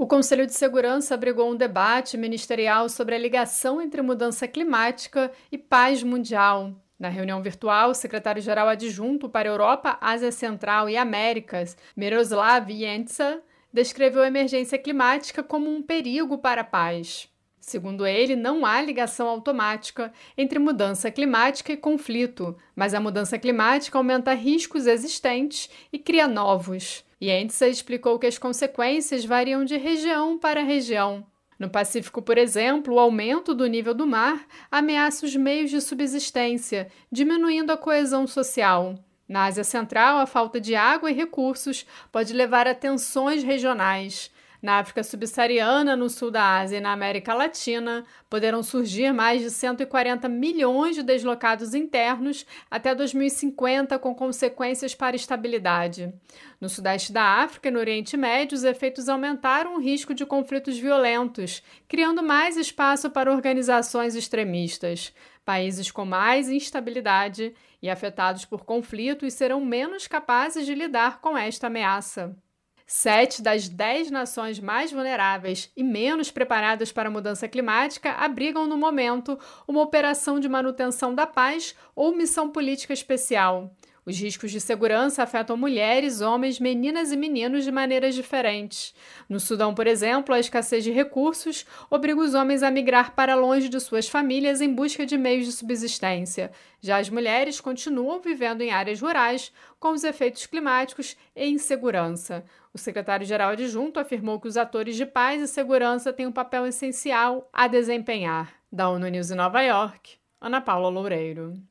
Conselho de Segurança abrigou um debate ministerial sobre a ligação entre mudança climática e paz mundial. Na reunião virtual, o secretário-geral adjunto para a Europa, Ásia Central e Américas, Miroslav Ienca, descreveu a emergência climática como um perigo para a paz. Segundo ele, não há ligação automática entre mudança climática e conflito, mas a mudança climática aumenta riscos existentes e cria novos. Ienca explicou que as consequências variam de região para região. No Pacífico, por exemplo, o aumento do nível do mar ameaça os meios de subsistência, diminuindo a coesão social. Na Ásia Central, a falta de água e recursos pode levar a tensões regionais. Na África subsaariana, no sul da Ásia e na América Latina, poderão surgir mais de 140 milhões de deslocados internos até 2050, com consequências para a estabilidade. No sudeste da África e no Oriente Médio, os efeitos aumentaram o risco de conflitos violentos, criando mais espaço para organizações extremistas. Países com mais instabilidade e afetados por conflitos serão menos capazes de lidar com esta ameaça. 7 das 10 nações mais vulneráveis e menos preparadas para a mudança climática abrigam, no momento, uma operação de manutenção da paz ou missão política especial. Os riscos de segurança afetam mulheres, homens, meninas e meninos de maneiras diferentes. No Sudão, por exemplo, a escassez de recursos obriga os homens a migrar para longe de suas famílias em busca de meios de subsistência. Já as mulheres continuam vivendo em áreas rurais, com os efeitos climáticos e insegurança. O secretário-geral adjunto afirmou que os atores de paz e segurança têm um papel essencial a desempenhar. Da ONU News em Nova York, Ana Paula Loureiro.